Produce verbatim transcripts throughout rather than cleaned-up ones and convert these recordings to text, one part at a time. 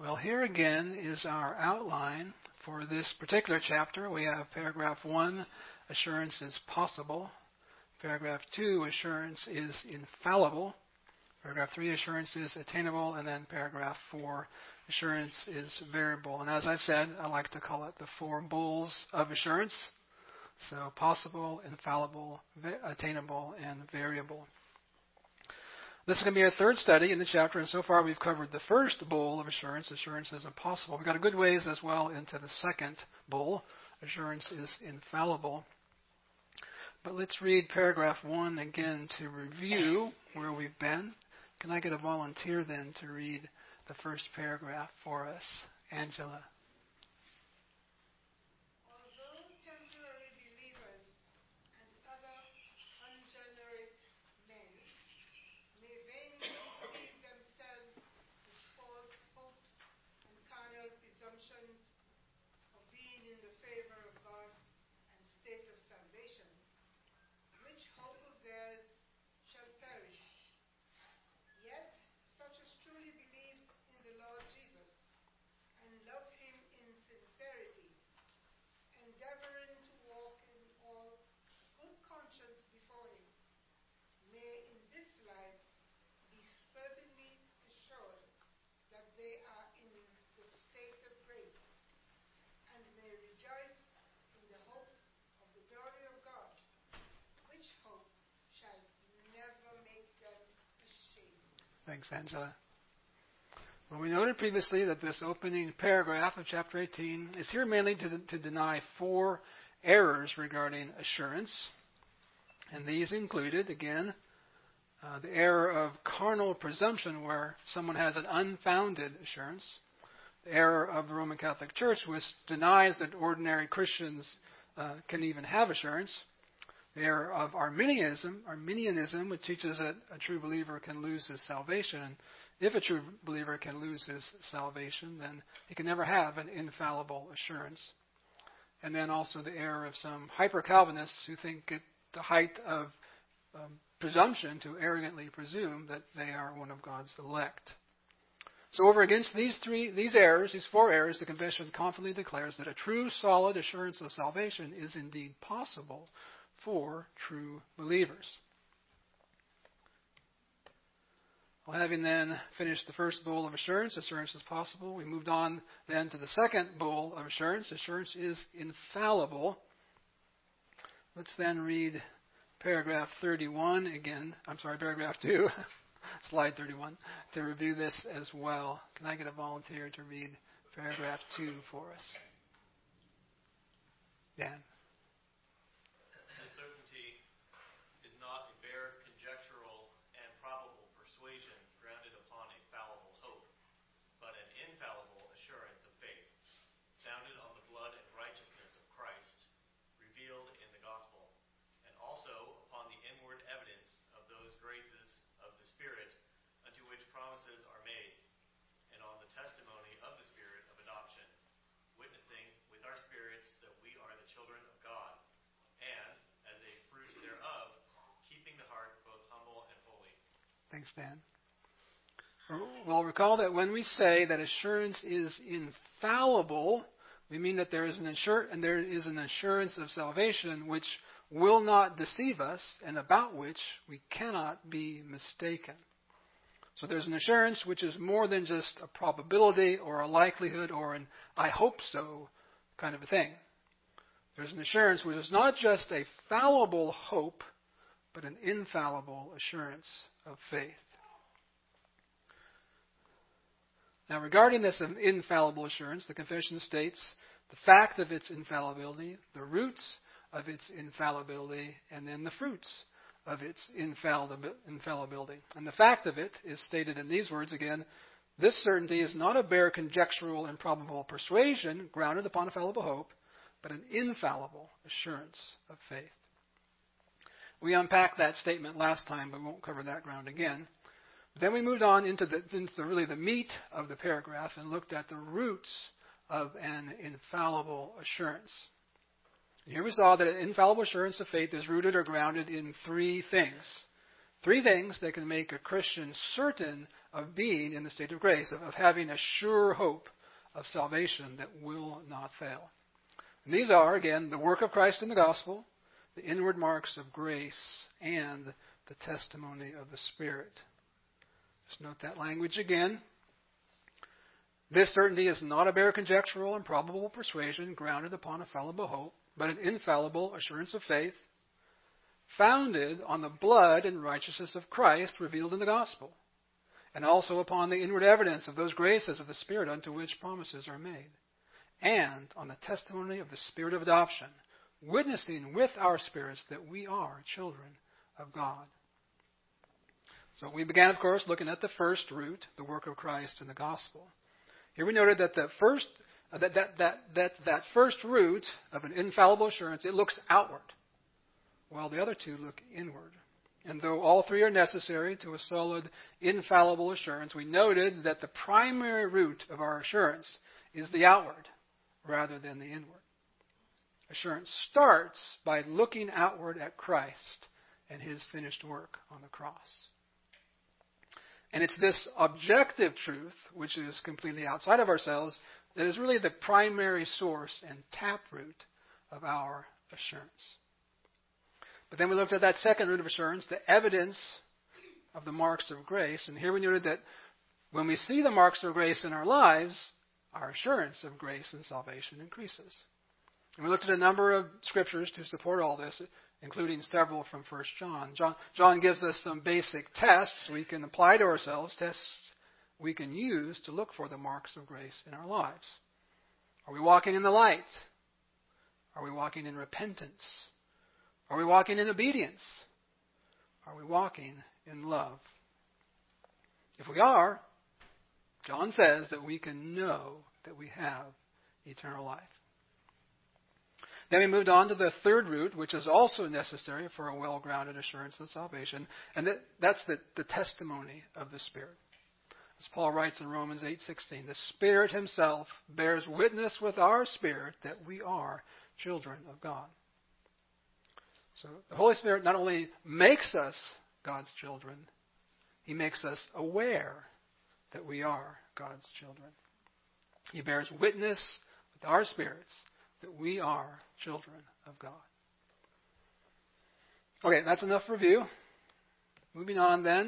Well, here again is our outline for this particular chapter. We have paragraph one, assurance is possible. Paragraph two, assurance is infallible. Paragraph three, assurance is attainable. And then paragraph four, assurance is variable. And as I've said, I like to call it the four bulls of assurance. So possible, infallible, attainable, and variable. This is going to be our third study in the chapter, and so far we've covered the first bull of assurance. Assurance is impossible. We've got a good ways as well into the second bull. Assurance is infallible. But let's read paragraph one again to review where we've been. Can I get a volunteer then to read the first paragraph for us? Angela. Of being in the favor of God and state of salvation, which hope of theirs shall perish. Yet such as truly believe in the Lord Jesus and love him in sincerity, endeavoring to walk in all good conscience before him, may in this life be certainly assured that they are in the state of grace, and may rejoice in the hope of the glory of God, which hope shall never make them ashamed. Thanks, Angela. Well, we noted previously that this opening paragraph of chapter eighteen is here mainly to, to deny four errors regarding assurance. And these included, again, uh, the error of carnal presumption, where someone has an unfounded assurance. The error of the Roman Catholic Church, which denies that ordinary Christians uh, can even have assurance. The error of Arminianism, Arminianism, which teaches that a true believer can lose his salvation. And if a true believer can lose his salvation, then he can never have an infallible assurance. And then also the error of some hyper-Calvinists who think it the height of um, presumption to arrogantly presume that they are one of God's elect. So over against these three, these errors, these four errors, the confession confidently declares that a true, solid assurance of salvation is indeed possible for true believers. Well, having then finished the first bull of assurance, assurance is possible, we moved on then to the second bull of assurance. Assurance is infallible. Let's then read paragraph thirty-one again. I'm sorry, paragraph two. Slide thirty-one, to review this as well. Can I get a volunteer to read paragraph two for us? Dan. This certainty is not a bare conjectural and probable persuasion grounded upon a fallible hope, but an infallible assurance of faith, founded on the blood and righteousness of Christ, revealed in the gospel, and also upon the inward evidence of those graces of the Spirit unto which promises are made, and on the testimony of the Spirit of adoption, witnessing with our spirits that we are the children of God, and, as a fruit thereof, keeping the heart both humble and holy. Thanks, Dan. Well, recall that when we say that assurance is infallible, we mean that there is an assur- and there is an assurance of salvation which will not deceive us and about which we cannot be mistaken. So there's an assurance which is more than just a probability or a likelihood or an I hope so kind of a thing. There's an assurance which is not just a fallible hope, but an infallible assurance of faith. Now, regarding this infallible assurance, the confession states the fact of its infallibility, the roots of its infallibility, and then the fruits of its infallibility. And the fact of it is stated in these words again: this certainty is not a bare conjectural and probable persuasion grounded upon a fallible hope, but an infallible assurance of faith. We unpacked that statement last time, but we won't cover that ground again. Then we moved on into the, into the really the meat of the paragraph and looked at the roots of an infallible assurance. And here we saw that an infallible assurance of faith is rooted or grounded in three things. Three things that can make a Christian certain of being in the state of grace, of, of having a sure hope of salvation that will not fail. And these are, again, the work of Christ in the gospel, the inward marks of grace, and the testimony of the Spirit. Just note that language again. This certainty is not a bare conjectural and probable persuasion grounded upon a fallible hope, but an infallible assurance of faith, founded on the blood and righteousness of Christ revealed in the gospel, and also upon the inward evidence of those graces of the Spirit unto which promises are made, and on the testimony of the Spirit of adoption, witnessing with our spirits that we are children of God. So we began, of course, looking at the first root, the work of Christ in the gospel. Here we noted that the first uh, that, that that that that first root of an infallible assurance, it looks outward, while the other two look inward. And though all three are necessary to a solid, infallible assurance, we noted that the primary root of our assurance is the outward rather than the inward. Assurance starts by looking outward at Christ and His finished work on the cross. And it's this objective truth, which is completely outside of ourselves, that is really the primary source and taproot of our assurance. But then we looked at that second root of assurance, the evidence of the marks of grace. And here we noted that when we see the marks of grace in our lives, our assurance of grace and salvation increases. And we looked at a number of scriptures to support all this, including several from First John. John. John gives us some basic tests we can apply to ourselves, tests we can use to look for the marks of grace in our lives. Are we walking in the light? Are we walking in repentance? Are we walking in obedience? Are we walking in love? If we are, John says that we can know that we have eternal life. Then we moved on to the third root, which is also necessary for a well-grounded assurance of salvation, and that, that's the, the testimony of the Spirit. As Paul writes in Romans eight sixteen, the Spirit Himself bears witness with our spirit that we are children of God. So the Holy Spirit not only makes us God's children, He makes us aware that we are God's children. He bears witness with our spirits that we are children of God. Okay, that's enough review. Moving on then.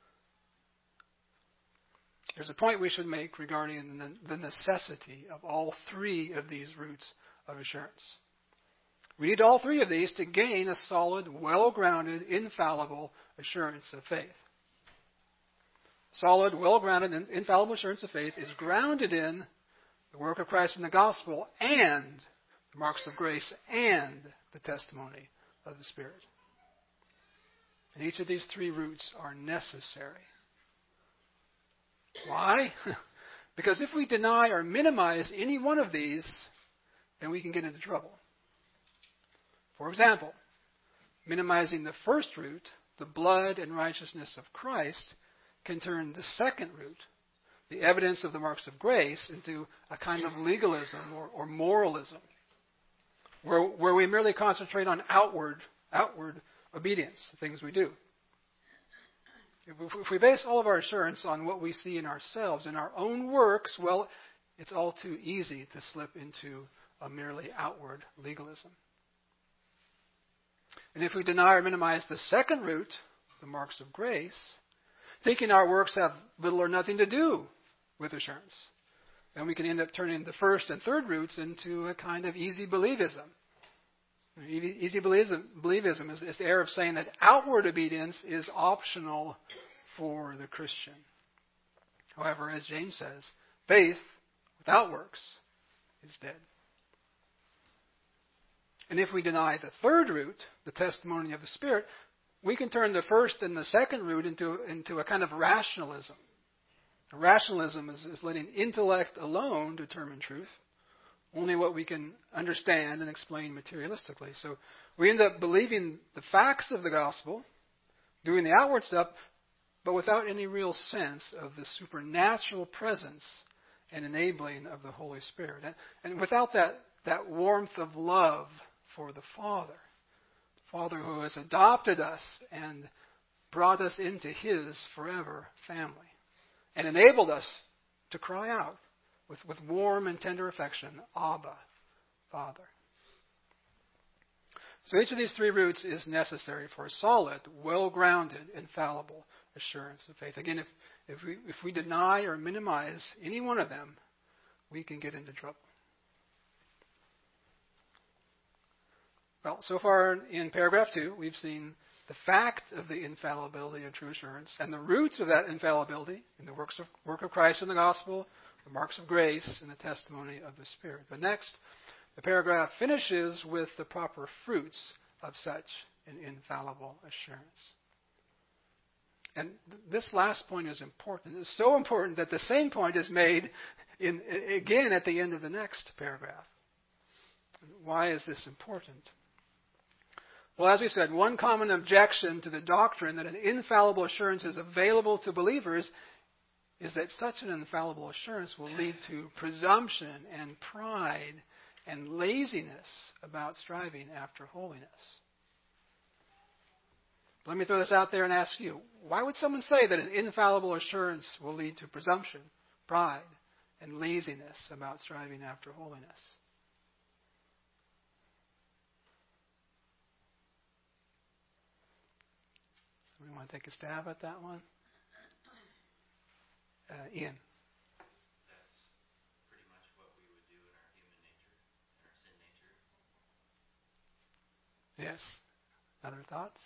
There's a point we should make regarding the necessity of all three of these roots of assurance. We need all three of these to gain a solid, well-grounded, infallible assurance of faith. Solid, well-grounded, infallible assurance of faith is grounded in the work of Christ in the gospel and the marks of grace and the testimony of the Spirit. And each of these three roots are necessary. Why? Because if we deny or minimize any one of these, then we can get into trouble. For example, minimizing the first root, the blood and righteousness of Christ, can turn the second root, the evidence of the marks of grace, into a kind of legalism or, or moralism, where, where we merely concentrate on outward, outward obedience, the things we do. If, if we base all of our assurance on what we see in ourselves, in our own works, well, it's all too easy to slip into a merely outward legalism. And if we deny or minimize the second root, the marks of grace, thinking our works have little or nothing to do with assurance, then we can end up turning the first and third roots into a kind of easy believism. Easy believism is, is the air of saying that outward obedience is optional for the Christian. However, as James says, faith without works is dead. And if we deny the third root, the testimony of the Spirit, we can turn the first and the second root into, into a kind of rationalism. Rationalism is, is letting intellect alone determine truth, only what we can understand and explain materialistically. So we end up believing the facts of the gospel, doing the outward stuff, but without any real sense of the supernatural presence and enabling of the Holy Spirit. And, and without that, that warmth of love for the Father, the Father who has adopted us and brought us into His forever family. and enabled us to cry out with, with warm and tender affection, Abba, Father. So each of these three roots is necessary for a solid, well-grounded, infallible assurance of faith. Again, if, if we if we deny or minimize any one of them, we can get into trouble. Well, so far in paragraph two, we've seen the fact of the infallibility of true assurance and the roots of that infallibility in the works of, work of Christ in the gospel, the marks of grace, and the testimony of the Spirit. But next, the paragraph finishes with the proper fruits of such an infallible assurance. And th- this last point is important. It's so important that the same point is made in, again at the end of the next paragraph. Why is this important? Well, as we said, one common objection to the doctrine that an infallible assurance is available to believers is that such an infallible assurance will lead to presumption and pride and laziness about striving after holiness. Let me throw this out there and ask you, why would someone say that an infallible assurance will lead to presumption, pride, and laziness about striving after holiness? We want to take a stab at that one? Uh, Ian. That's pretty much what we would do in our human nature, in our sin nature. Yes. Other thoughts?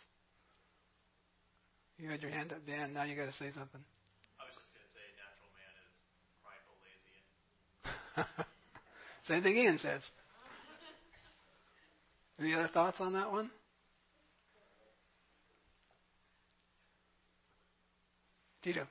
You had your hand up, Dan. Now you got to say something. I was just going to say natural man is prideful, lazy, and Same thing Ian says. Any other thoughts on that one? Tito.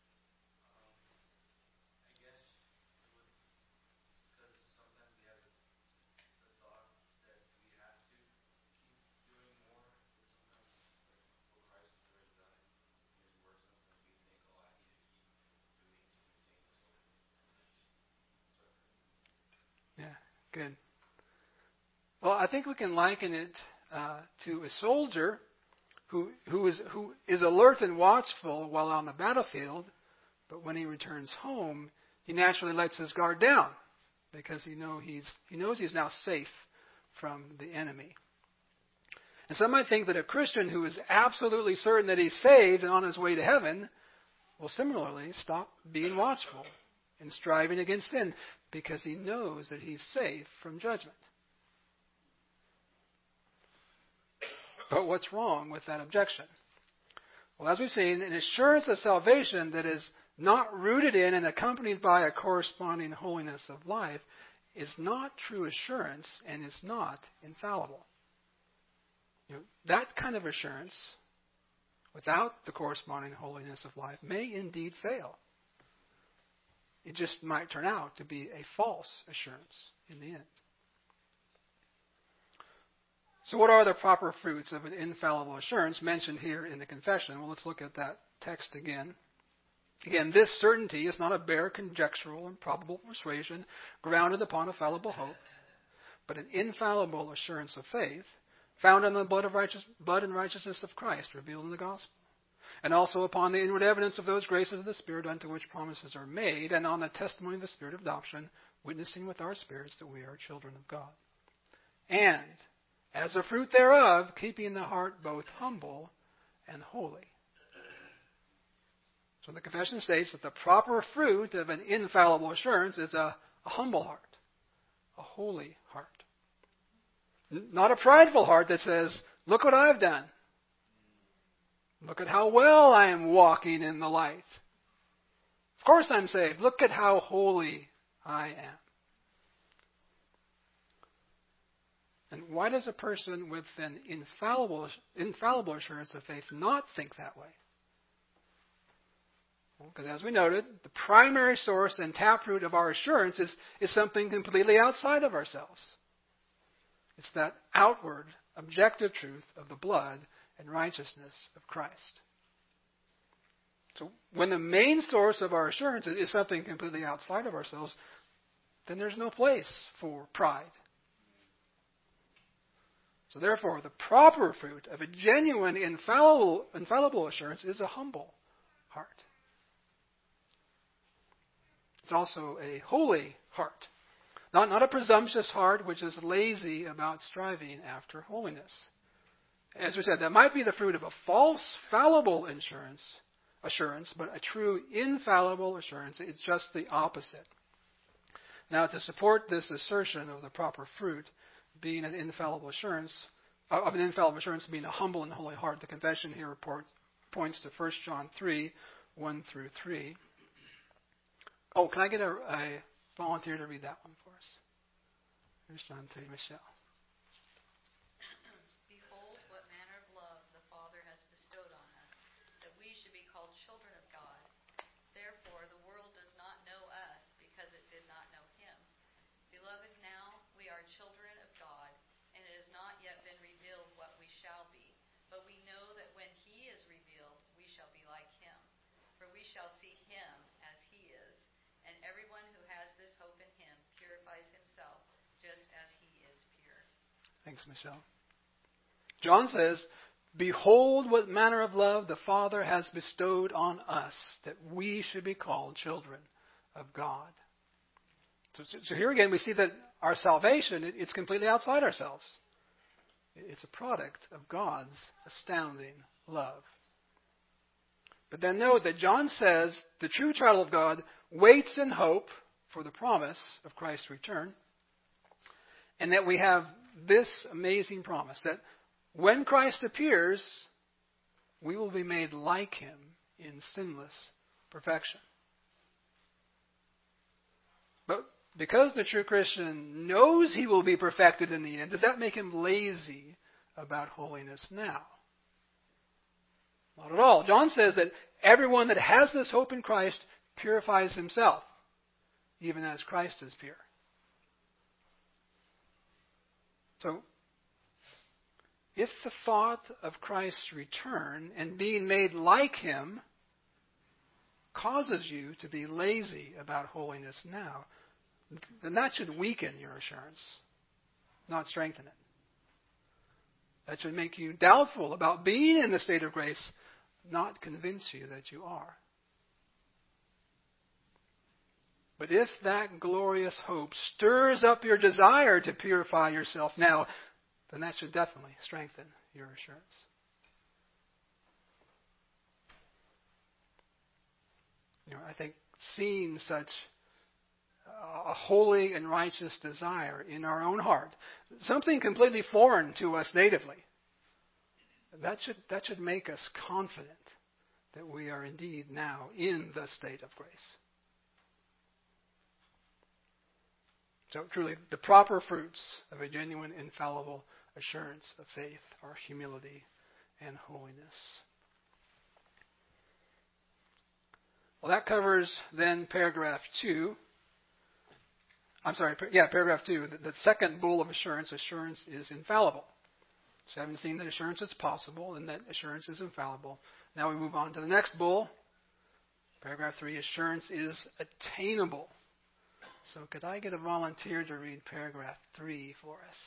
Good. Well, I think we can liken it uh, to a soldier who who is who is alert and watchful while on the battlefield, but when he returns home, he naturally lets his guard down because he know he's he knows he's now safe from the enemy. And some might think that a Christian who is absolutely certain that he's saved and on his way to heaven will similarly stop being watchful and striving against sin because he knows that he's safe from judgment. But what's wrong with that objection? Well, as we've seen, an assurance of salvation that is not rooted in and accompanied by a corresponding holiness of life is not true assurance and is not infallible. You know, that kind of assurance, without the corresponding holiness of life, may indeed fail. It just might turn out to be a false assurance in the end. So what are the proper fruits of an infallible assurance mentioned here in the confession? Well, let's look at that text again. Again, this certainty is not a bare conjectural and probable persuasion grounded upon a fallible hope, but an infallible assurance of faith found in the blood, of righteous, blood and righteousness of Christ revealed in the gospel, and also upon the inward evidence of those graces of the Spirit unto which promises are made, and on the testimony of the Spirit of adoption, witnessing with our spirits that we are children of God. And, as a fruit thereof, keeping the heart both humble and holy. So the confession states that the proper fruit of an infallible assurance is a, a humble heart, a holy heart. N- not a prideful heart that says, look what I've done. Look at how well I am walking in the light. Of course I'm saved. Look at how holy I am. And why does a person with an infallible, infallible assurance of faith not think that way? Well, because as we noted, the primary source and taproot of our assurance is, is something completely outside of ourselves. It's that outward, objective truth of the blood and righteousness of Christ. So when the main source of our assurance is something completely outside of ourselves, then there's no place for pride. So therefore, the proper fruit of a genuine, infallible, infallible assurance is a humble heart. It's also a holy heart. Not, not a presumptuous heart which is lazy about striving after holiness. As we said, that might be the fruit of a false, fallible assurance, assurance, but a true, infallible assurance, it's just the opposite. Now, to support this assertion of the proper fruit being an infallible assurance, of an infallible assurance being a humble and holy heart, the confession here report, points to First John three, one through three. Oh, can I get a, a volunteer to read that one for us? First John three, Michelle. Behold, what manner of love the Father has bestowed on us, that we should be called children of God. Therefore, the world does not know us, because it did not know Him. Beloved, now we are children of God, and it has not yet been revealed what we shall be. But we know that when He is revealed, we shall be like Him. For we shall see Him as He is. And everyone who has this hope in Him purifies himself, just as He is pure. Thanks, Michelle. John says, behold what manner of love the Father has bestowed on us, that we should be called children of God. So, so here again we see that our salvation, it, it's completely outside ourselves. It's a product of God's astounding love. But then note that John says the true child of God waits in hope for the promise of Christ's return, and that we have this amazing promise that when Christ appears, we will be made like Him in sinless perfection. But because the true Christian knows he will be perfected in the end, does that make him lazy about holiness now? Not at all. John says that everyone that has this hope in Christ purifies himself, even as Christ is pure. So, if the thought of Christ's return and being made like Him causes you to be lazy about holiness now, then that should weaken your assurance, not strengthen it. That should make you doubtful about being in the state of grace, not convince you that you are. But if that glorious hope stirs up your desire to purify yourself now, then that should definitely strengthen your assurance. You know, I think seeing such a holy and righteous desire in our own heart, something completely foreign to us natively, that should that should make us confident that we are indeed now in the state of grace. So truly, the proper fruits of a genuine, infallible assurance of faith are humility and holiness. Well, that covers then paragraph two. I'm sorry, yeah, paragraph two. The, the second bull of assurance, assurance is infallible. So having seen that assurance is possible and that assurance is infallible, now we move on to the next bull. Paragraph three, assurance is attainable. So could I get a volunteer to read paragraph three for us?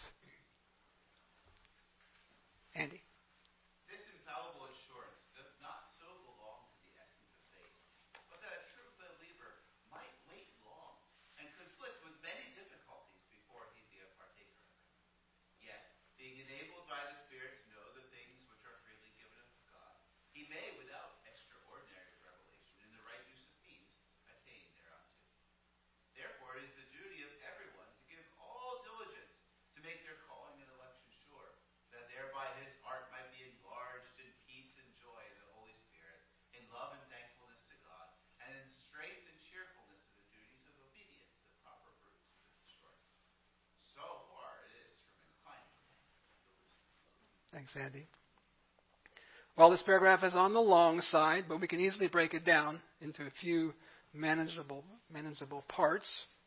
Andy. This infallible assurance does not so belong to the essence of faith, but that a true believer might wait long and conflict with many difficulties before he be a partaker of them. Yet, being enabled by the Spirit to know the things which are freely given of God, he may, without extraordinary revelation in the right use of means, attain thereunto. Therefore, it is the duty of everyone to give all diligence to make their calling and election sure, that thereby his heart might be enlarged in peace and joy in the Holy Spirit, in love and thankfulness to God, and in strength and cheerfulness of the duties of obedience, the proper fruits of this assurance. So far it is from inclining to looseness. Thanks, Andy. Well, this paragraph is on the long side, but we can easily break it down into a few manageable manageable parts.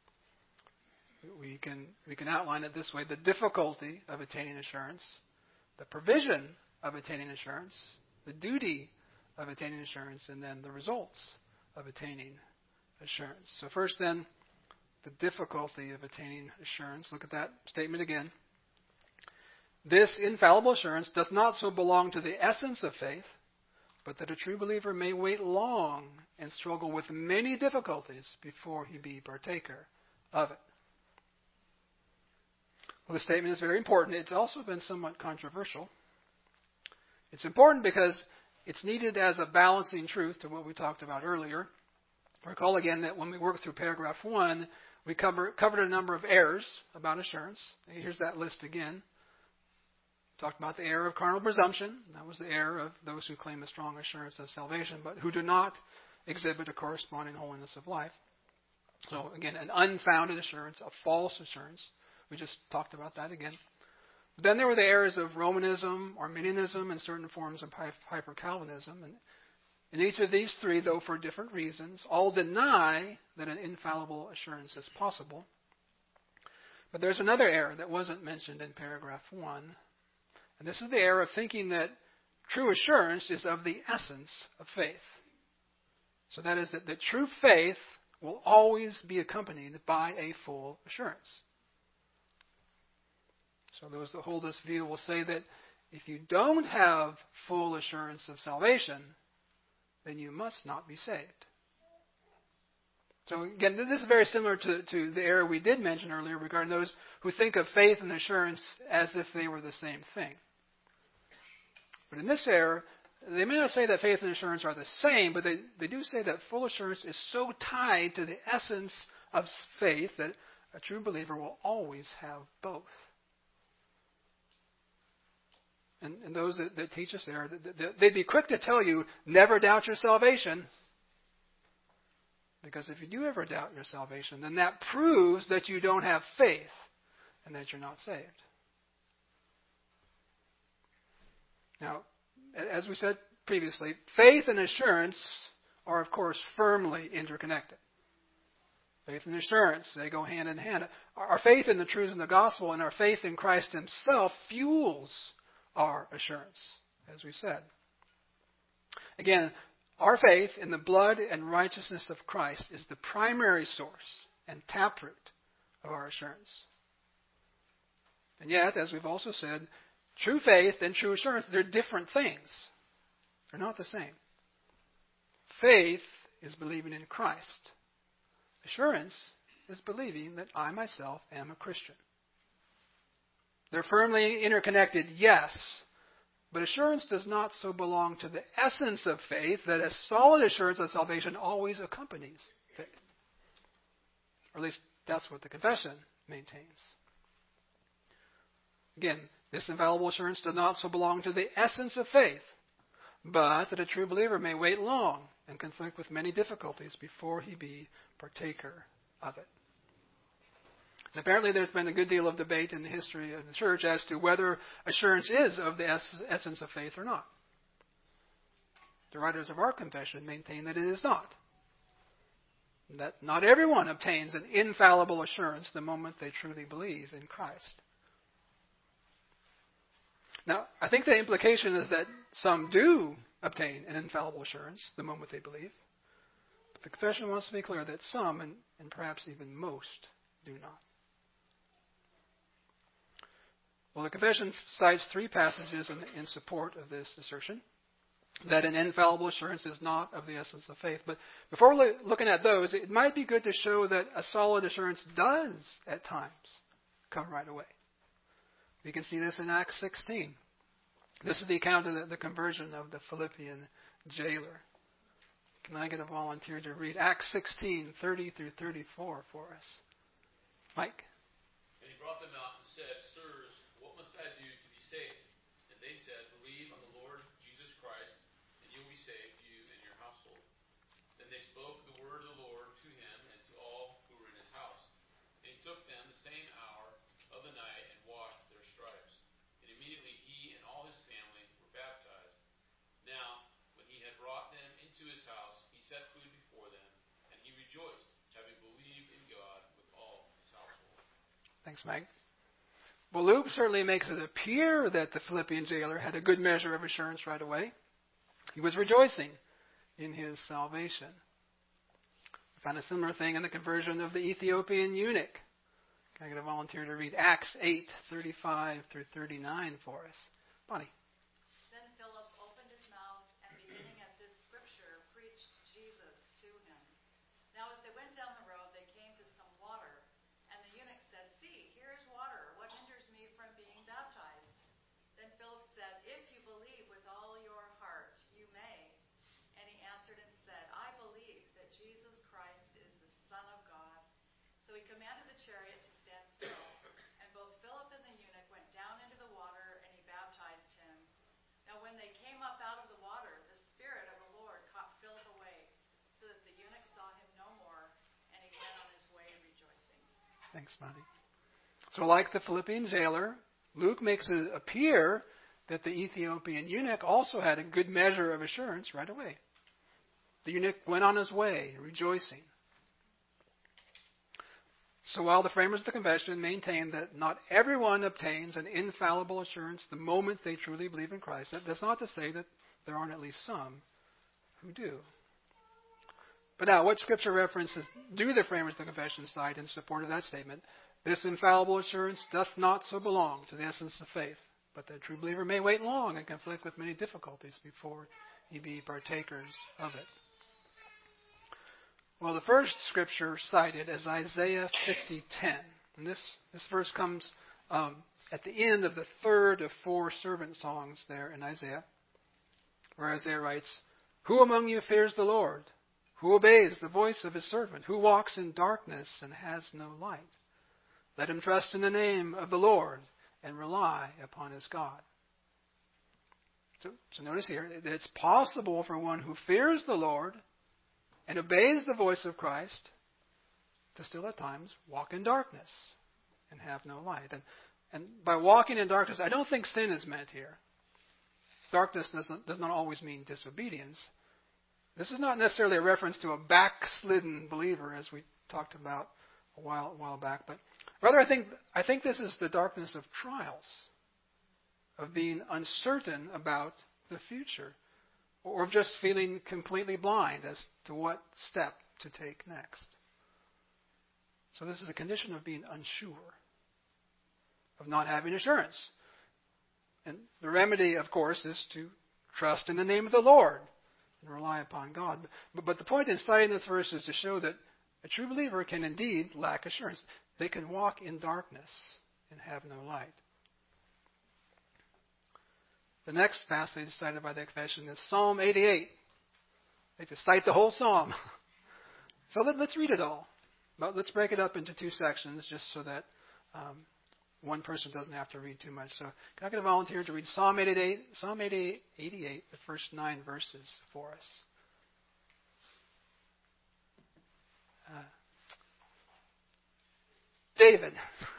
We can we can outline it this way: the difficulty of attaining assurance, the provision of attaining assurance, the duty of attaining assurance, and then the results of attaining assurance. So first then, the difficulty of attaining assurance. Look at that statement again. This infallible assurance does not so belong to the essence of faith, but that a true believer may wait long and struggle with many difficulties before he be partaker of it. Well, the statement is very important. It's also been somewhat controversial. It's important because it's needed as a balancing truth to what we talked about earlier. Recall again that when we worked through paragraph one, we cover, covered a number of errors about assurance. Here's that list again. Talked about the error of carnal presumption. That was the error of those who claim a strong assurance of salvation, but who do not exhibit a corresponding holiness of life. So again, an unfounded assurance, a false assurance. We just talked about that again. Then there were the errors of Romanism, Arminianism, and certain forms of hyper-Calvinism. And in each of these three, though for different reasons, all deny that an infallible assurance is possible. But there's another error that wasn't mentioned in paragraph one. And this is the error of thinking that true assurance is of the essence of faith. So that is that, that true faith will always be accompanied by a full assurance. So those that hold this view will say that if you don't have full assurance of salvation, then you must not be saved. So again, this is very similar to, to the error we did mention earlier regarding those who think of faith and assurance as if they were the same thing. But in this error, they may not say that faith and assurance are the same, but they, they do say that full assurance is so tied to the essence of faith that a true believer will always have both. And, and those that, that teach us there, they'd be quick to tell you, never doubt your salvation. Because if you do ever doubt your salvation, then that proves that you don't have faith and that you're not saved. Now, as we said previously, faith and assurance are, of course, firmly interconnected. Faith and assurance, they go hand in hand. Our faith in the truths of the gospel and our faith in Christ himself fuels our assurance, as we said. Again, our faith in the blood and righteousness of Christ is the primary source and taproot of our assurance. And yet, as we've also said, true faith and true assurance, they're different things. They're not the same. Faith is believing in Christ. Assurance is believing that I myself am a Christian. They're firmly interconnected, yes, but assurance does not so belong to the essence of faith that a solid assurance of salvation always accompanies faith. Or at least that's what the confession maintains. Again, this infallible assurance does not so belong to the essence of faith, but that a true believer may wait long and conflict with many difficulties before he be partaker of it. And apparently there's been a good deal of debate in the history of the church as to whether assurance is of the essence of faith or not. The writers of our confession maintain that it is not. And that not everyone obtains an infallible assurance the moment they truly believe in Christ. Now, I think the implication is that some do obtain an infallible assurance the moment they believe. But the confession wants to be clear that some, and, and perhaps even most, do not. Well, the confession cites three passages in, in support of this assertion, that an infallible assurance is not of the essence of faith. But before lo- looking at those, it might be good to show that a solid assurance does, at times, come right away. We can see this in Acts sixteen. This is the account of the, the conversion of the Philippian jailer. Can I get a volunteer to read Acts sixteen, thirty through thirty-four for us? Mike? And he brought them out and said, Sirs, what must I do to be saved? And they said, Believe on the Lord Jesus Christ, and you will be saved, you and your household. Then they spoke the word of the Lord to him and to all who were in his house. And he took them the same hour of the night and washed their stripes. And immediately he and all his family were baptized. Now, when he had brought them into his house, he set food before them, and he rejoiced, having believed in God with all his household. Thanks, Mike. Well, Luke certainly makes it appear that the Philippian jailer had a good measure of assurance right away. He was rejoicing in his salvation. We found a similar thing in the conversion of the Ethiopian eunuch. Can I get a volunteer to read Acts eight, thirty-five through thirty-nine for us? Bonnie. Then Philip opened his mouth, and beginning Thanks, Monty. So like the Philippian jailer, Luke makes it appear that the Ethiopian eunuch also had a good measure of assurance right away. The eunuch went on his way, rejoicing. So while the framers of the confession maintain that not everyone obtains an infallible assurance the moment they truly believe in Christ, that's not to say that there aren't at least some who do. But now, what scripture references do the framers of the confession cite in support of that statement? This infallible assurance doth not so belong to the essence of faith, but the true believer may wait long and conflict with many difficulties before he be partakers of it. Well, the first scripture cited is Isaiah fifty ten. And this, this verse comes um, at the end of the third of four servant songs there in Isaiah, where Isaiah writes, "Who among you fears the Lord? Who obeys the voice of his servant? Who walks in darkness and has no light? Let him trust in the name of the Lord and rely upon his God." So, so notice here that it's possible for one who fears the Lord and obeys the voice of Christ to still at times walk in darkness and have no light. And, and by walking in darkness, I don't think sin is meant here. Darkness does not, does not always mean disobedience. This is not necessarily a reference to a backslidden believer, as we talked about a while, a while back, but rather I think I think this is the darkness of trials, of being uncertain about the future, or of just feeling completely blind as to what step to take next. So this is a condition of being unsure, of not having assurance. And the remedy, of course, is to trust in the name of the Lord and rely upon God. But, but the point in studying this verse is to show that a true believer can indeed lack assurance. They can walk in darkness and have no light. The next passage cited by the confession is Psalm eighty-eight. They just cite the whole psalm. So let, let's read it all. But let's break it up into two sections just so that um, one person doesn't have to read too much. So can I get a volunteer to read Psalm eighty-eight, Psalm eighty-eight, eighty-eight, the first nine verses for us? Uh, David.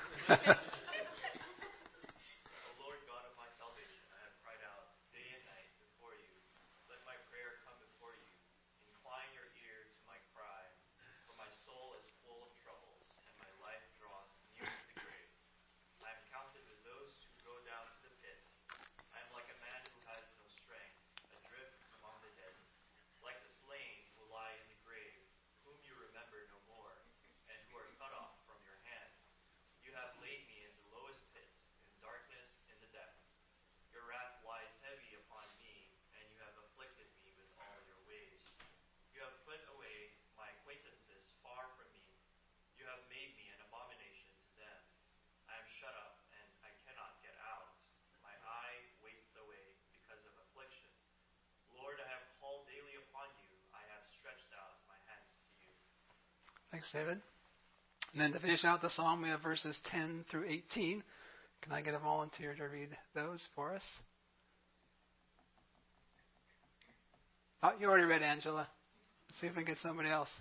Thanks, David. And then to finish out the psalm, we have verses ten through eighteen. Can I get a volunteer to read those for us? Oh, you already read Angela. Let's see if we can get somebody else.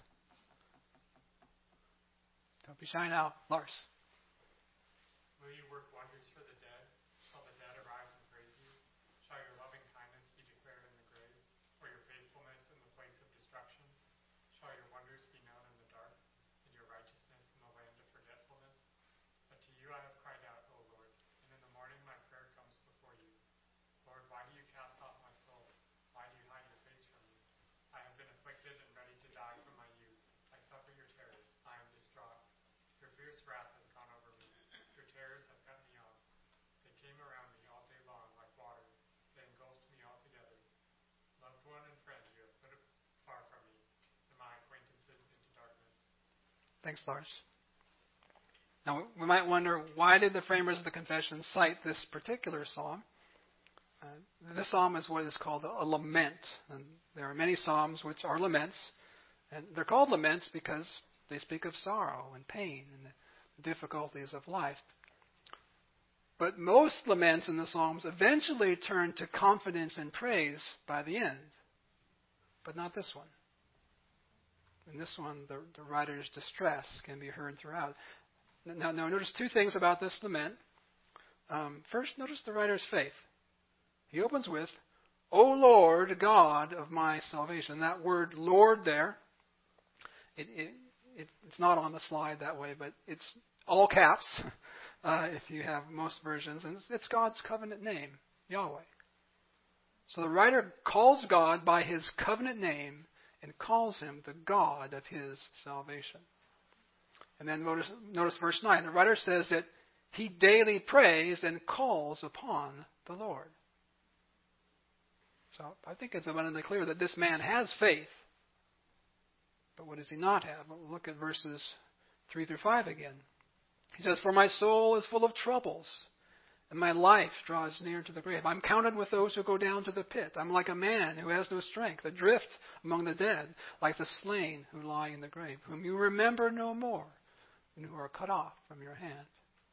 Don't be shy now. Lars. Will you work wonders for the dead? Shall the dead arise and praise you? Shall your loving kindness be declared in the grave, or your faithfulness in the place of destruction? Shall your wonders be known in the dark, and your righteousness in the land of forgetfulness? But to you I have cried out, O Lord, and in the morning my prayer comes before you. Lord, why do you cast off my soul? Why do you hide your face from me? I have been afflicted and ready to die from my youth. I suffer your terrors. I am distraught. Your fierce wrath has gone over me. Your terrors have cut me off. They came around me all day long like water. They engulfed me altogether. Loved one and friend, you have put far from me, and my acquaintances into darkness. Thanks, Lars. Now, we might wonder, why did the framers of the confession cite this particular psalm? Uh, this psalm is what is called a lament. And there are many psalms which are laments. And they're called laments because they speak of sorrow and pain and the difficulties of life. But most laments in the Psalms eventually turn to confidence and praise by the end. But not this one. In this one, the, the writer's distress can be heard throughout. Now, now notice two things about this lament. Um, first, notice the writer's faith. He opens with, O Lord, God of my salvation. That word Lord there, it, it, it, it's not on the slide that way, but it's all caps uh, if you have most versions. And it's, it's God's covenant name, Yahweh. So the writer calls God by his covenant name and calls him the God of his salvation. And then notice, notice verse nine. The writer says that he daily prays and calls upon the Lord. So I think it's abundantly clear that this man has faith. But what does he not have? Well, look at verses three through five again. He says, For my soul is full of troubles, and my life draws near to the grave. I'm counted with those who go down to the pit. I'm like a man who has no strength, adrift among the dead, like the slain who lie in the grave, whom you remember no more, and who are cut off from your hand.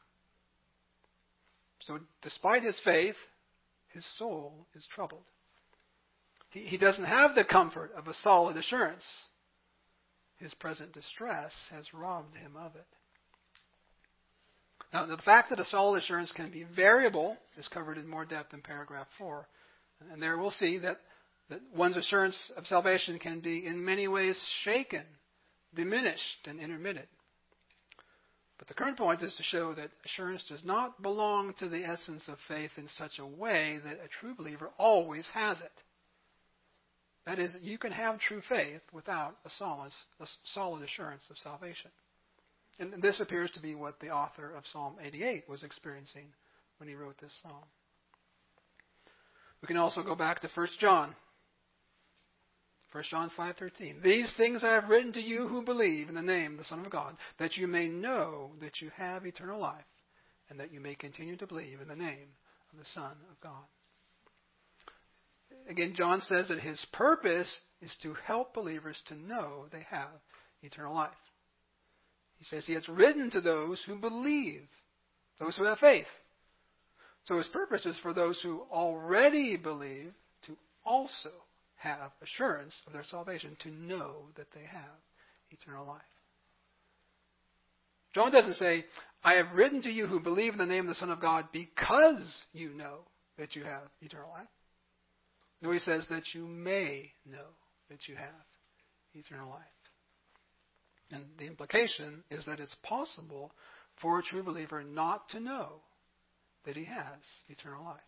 So despite his faith, his soul is troubled. He, he doesn't have the comfort of a solid assurance. His present distress has robbed him of it. Now, the fact that a solid assurance can be variable is covered in more depth in paragraph four. And there we'll see that, that one's assurance of salvation can be in many ways shaken, diminished, and intermittent. But the current point is to show that assurance does not belong to the essence of faith in such a way that a true believer always has it. That is, you can have true faith without a solid, a solid assurance of salvation. And this appears to be what the author of Psalm eighty-eight was experiencing when he wrote this psalm. We can also go back to First John. First John five thirteen. These things I have written to you who believe in the name of the Son of God, that you may know that you have eternal life, and that you may continue to believe in the name of the Son of God. Again, John says that his purpose is to help believers to know they have eternal life. He says he has written to those who believe, those who have faith. So his purpose is for those who already believe to also have assurance of their salvation, to know that they have eternal life. John doesn't say, I have written to you who believe in the name of the Son of God because you know that you have eternal life. No, he says that you may know that you have eternal life. And the implication is that it's possible for a true believer not to know that he has eternal life.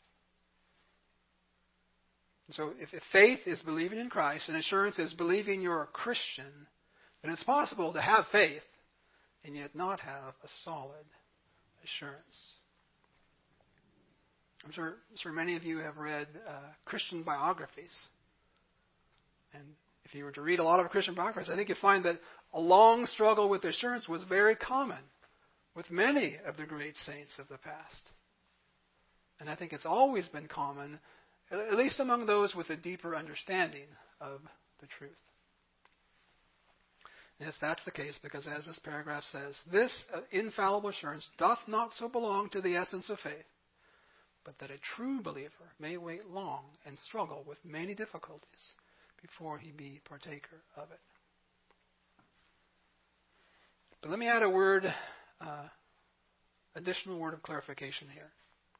And so if, if faith is believing in Christ and assurance is believing you're a Christian, then it's possible to have faith and yet not have a solid assurance. I'm sure, I'm sure many of you have read uh, Christian biographies. And if you were to read a lot of Christian biographies, I think you'd find that a long struggle with assurance was very common with many of the great saints of the past. And I think it's always been common, at least among those with a deeper understanding of the truth. And yes, that's the case because, as this paragraph says, this uh, infallible assurance doth not so belong to the essence of faith, but that a true believer may wait long and struggle with many difficulties before he be partaker of it. But let me add a word, uh, additional word of clarification here.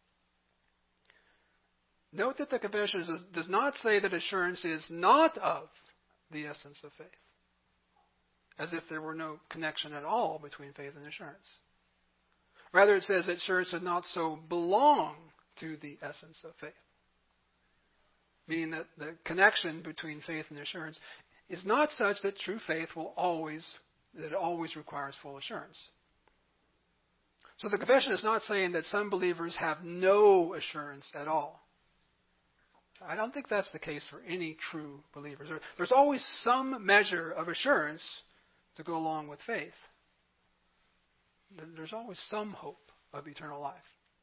Note that the confession does, does not say that assurance is not of the essence of faith, as if there were no connection at all between faith and assurance. Rather, it says that assurance does not so belong to the essence of faith, meaning that the connection between faith and assurance is not such that true faith will always, that it always requires full assurance. So the confession is not saying that some believers have no assurance at all. I don't think that's the case for any true believers. There's always some measure of assurance to go along with faith. There's always some hope of eternal life.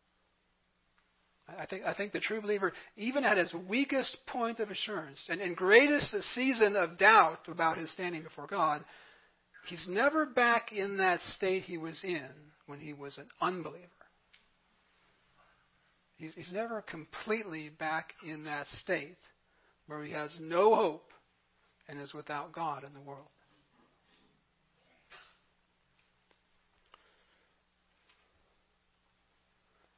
I think, I think the true believer, even at his weakest point of assurance and in greatest season of doubt about his standing before God, he's never back in that state he was in when he was an unbeliever. He's, he's never completely back in that state where he has no hope and is without God in the world.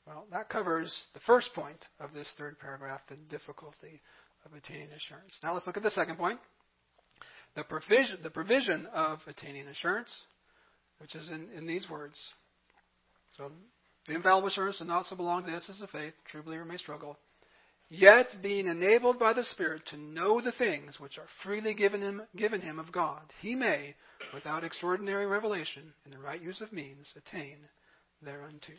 Well, that covers the first point of this third paragraph, the difficulty of attaining assurance. Now let's look at the second point, the provision, the provision of attaining assurance, which is in, in these words. So the infallible assurance does not so belong to the essence of faith. True believer may struggle. Yet being enabled by the Spirit to know the things which are freely given him, given him of God, he may, without extraordinary revelation and the right use of means, attain thereunto.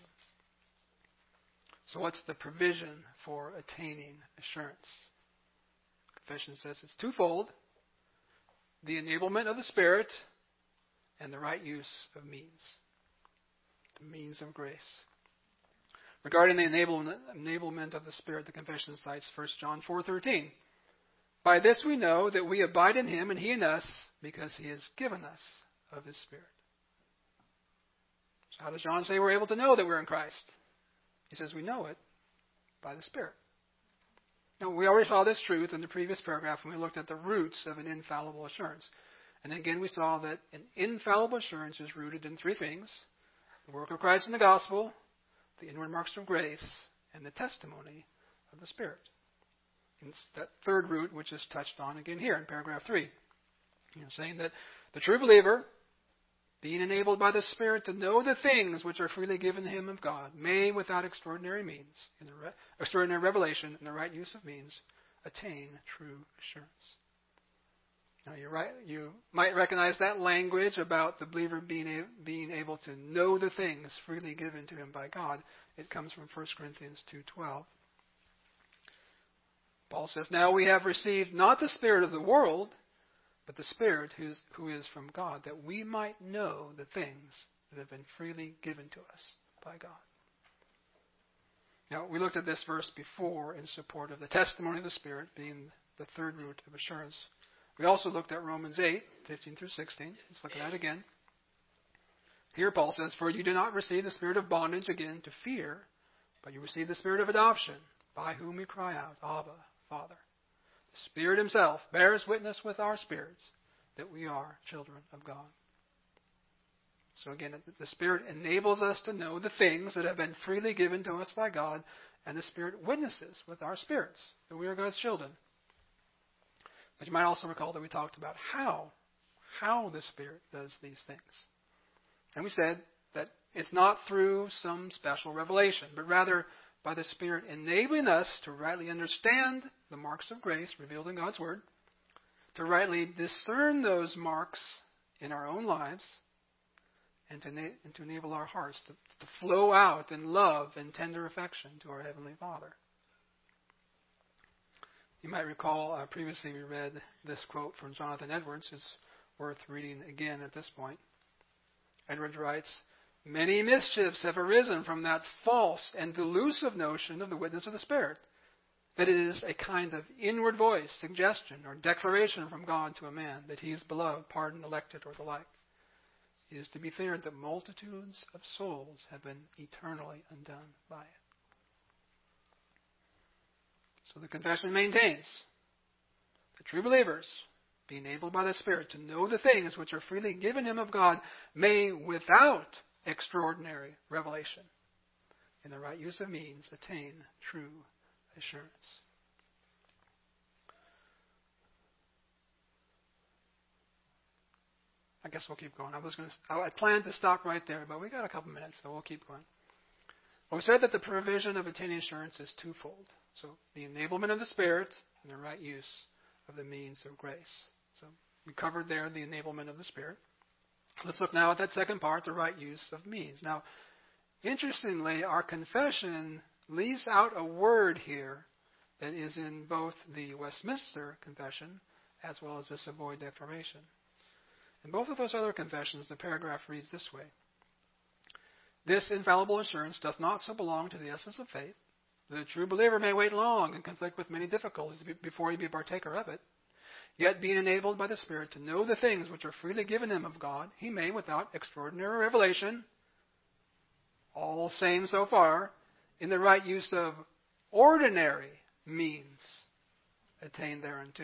So what's the provision for attaining assurance? Confession says it's twofold: the enablement of the Spirit and the right use of means, the means of grace. Regarding the enablement, enablement of the Spirit, the confession cites First John four thirteen. By this we know that we abide in him and he in us, because he has given us of his Spirit. So how does John say we're able to know that we're in Christ? He says we know it by the Spirit. Now, we already saw this truth in the previous paragraph when we looked at the roots of an infallible assurance. And again, we saw that an infallible assurance is rooted in three things: the work of Christ in the gospel, the inward marks of grace, and the testimony of the Spirit. And it's that third root which is touched on again here in paragraph three. You know, saying that the true believer, being enabled by the Spirit to know the things which are freely given him of God, may, without extraordinary means, in the re- extraordinary revelation and the right use of means, attain true assurance. Now, you're right, you might recognize that language about the believer being, a, being able to know the things freely given to him by God. It comes from First Corinthians two twelve. Paul says, "Now we have received not the spirit of the world, but the Spirit who is, who is from God, that we might know the things that have been freely given to us by God." Now, we looked at this verse before in support of the testimony of the Spirit being the third root of assurance. We also looked at Romans eight, fifteen through sixteen. Let's look at that again. Here Paul says, "For you do not receive the spirit of bondage again to fear, but you receive the spirit of adoption, by whom we cry out, Abba, Father. The Spirit himself bears witness with our spirits that we are children of God." So again, the Spirit enables us to know the things that have been freely given to us by God, and the Spirit witnesses with our spirits that we are God's children. But you might also recall that we talked about how, how the Spirit does these things. And we said that it's not through some special revelation, but rather by the Spirit enabling us to rightly understand the marks of grace revealed in God's Word, to rightly discern those marks in our own lives, and to, na- and to enable our hearts to, to flow out in love and tender affection to our Heavenly Father. You might recall uh, previously we read this quote from Jonathan Edwards. It's worth reading again at this point. Edwards writes, "Many mischiefs have arisen from that false and delusive notion of the witness of the Spirit, that it is a kind of inward voice, suggestion, or declaration from God to a man that he is beloved, pardoned, elected, or the like. It is to be feared that multitudes of souls have been eternally undone by it." So the confession maintains that true believers, being enabled by the Spirit to know the things which are freely given him of God, may, without extraordinary revelation, in the right use of means, attain true assurance. I guess we'll keep going. I was going to, I planned to stop right there, but we got a couple minutes, so we'll keep going. Well, we said that the provision of attaining assurance is twofold. So the enablement of the Spirit and the right use of the means of grace. So we covered there the enablement of the Spirit. Let's look now at that second part, the right use of means. Now, interestingly, our confession leaves out a word here that is in both the Westminster Confession as well as the Savoy Declaration. In both of those other confessions, the paragraph reads this way: "This infallible assurance doth not so belong to the essence of faith. The true believer may wait long and conflict with many difficulties before he be partaker of it. Yet being enabled by the Spirit to know the things which are freely given him of God, he may, without extraordinary revelation," all same so far, "in the right use of ordinary means, attain thereunto."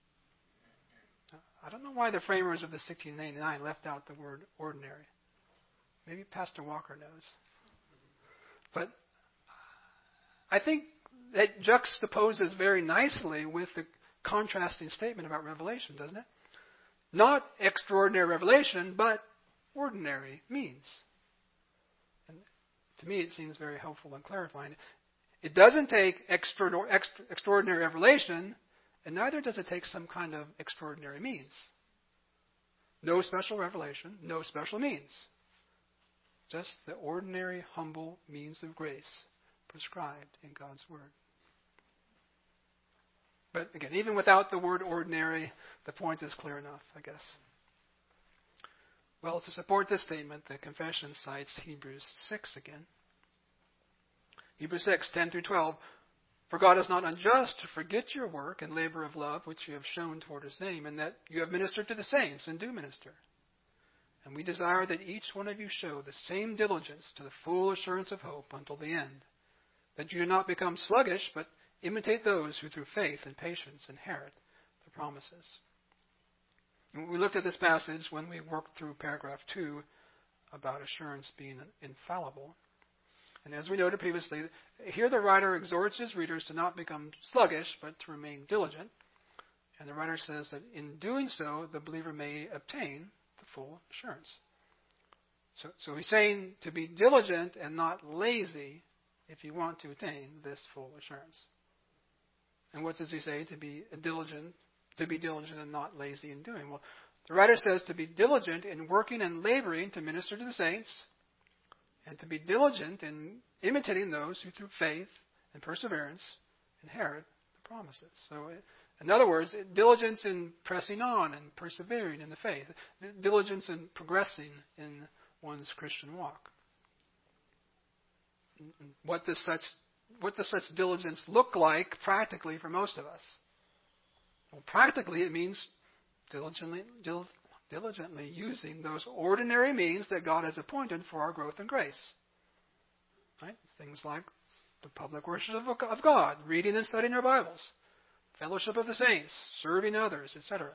I don't know why the framers of the sixteen eighty-nine left out the word ordinary. Maybe Pastor Walker knows. But I think that juxtaposes very nicely with the contrasting statement about revelation, doesn't it? Not extraordinary revelation, but ordinary means. And to me, it seems very helpful and clarifying. It doesn't take extra, extra, extraordinary revelation, and neither does it take some kind of extraordinary means. No special revelation, no special means. Just the ordinary, humble means of grace prescribed in God's Word. But again, even without the word ordinary, the point is clear enough, I guess. Well, to support this statement, the confession cites Hebrews six again. Hebrews six, ten through twelve. For God is not unjust to forget your work and labor of love which you have shown toward His name, and that you have ministered to the saints and do minister. And we desire that each one of you show the same diligence to the full assurance of hope until the end, that you do not become sluggish, but imitate those who through faith and patience inherit the promises. And we looked at this passage when we worked through paragraph two about assurance being infallible. And as we noted previously, here the writer exhorts his readers to not become sluggish, but to remain diligent. And the writer says that in doing so, the believer may obtain the full assurance. So, so he's saying to be diligent and not lazy if you want to attain this full assurance. And what does he say? To be diligent, to be diligent and not lazy in doing. Well, the writer says to be diligent in working and laboring to minister to the saints, and to be diligent in imitating those who through faith and perseverance inherit the promises. So, in other words, diligence in pressing on and persevering in the faith. Diligence in progressing in one's Christian walk. What does such what does such diligence look like practically for most of us? Well, practically it means diligently, dil, diligently using those ordinary means that God has appointed for our growth in grace. Right? Things like the public worship of God, reading and studying our Bibles, fellowship of the saints, serving others, et cetera.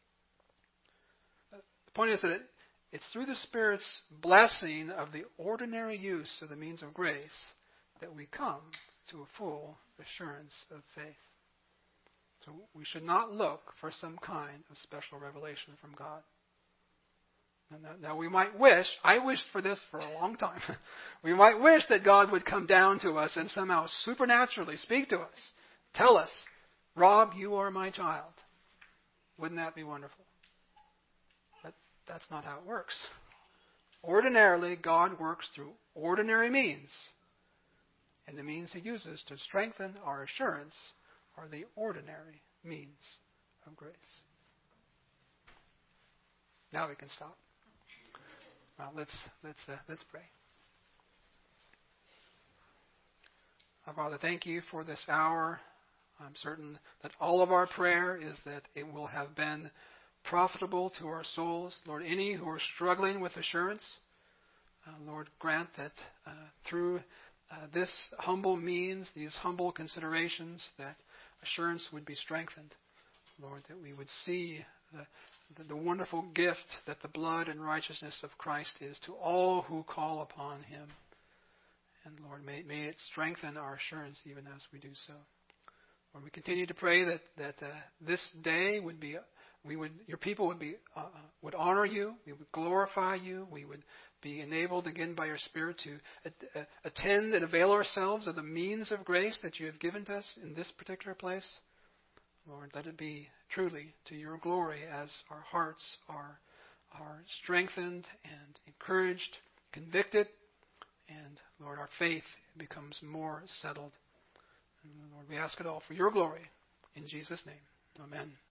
The point is that it, it's through the Spirit's blessing of the ordinary use of the means of grace that we come to a full assurance of faith. So we should not look for some kind of special revelation from God. Now, now we might wish, I wished for this for a long time, we might wish that God would come down to us and somehow supernaturally speak to us, tell us, Rob, you are my child. Wouldn't that be wonderful? But that's not how it works. Ordinarily, God works through ordinary means. And the means He uses to strengthen our assurance are the ordinary means of grace. Now we can stop. Well, let's let's uh, let's pray. Our Father, thank You for this hour. I'm certain that all of our prayer is that it will have been profitable to our souls. Lord, any who are struggling with assurance, uh, Lord, grant that uh, through uh, this humble means, these humble considerations, that assurance would be strengthened. Lord, that we would see the, the, the wonderful gift that the blood and righteousness of Christ is to all who call upon Him. And Lord, may, may it strengthen our assurance even as we do so. Lord, we continue to pray that that uh, this day would be, we would, Your people would be, uh, would honor You, we would glorify You, we would be enabled again by Your Spirit to at, uh, attend and avail ourselves of the means of grace that You have given to us in this particular place. Lord, let it be truly to Your glory as our hearts are are strengthened and encouraged, convicted, and Lord, our faith becomes more settled. And Lord, we ask it all for Your glory. In Jesus' name, amen.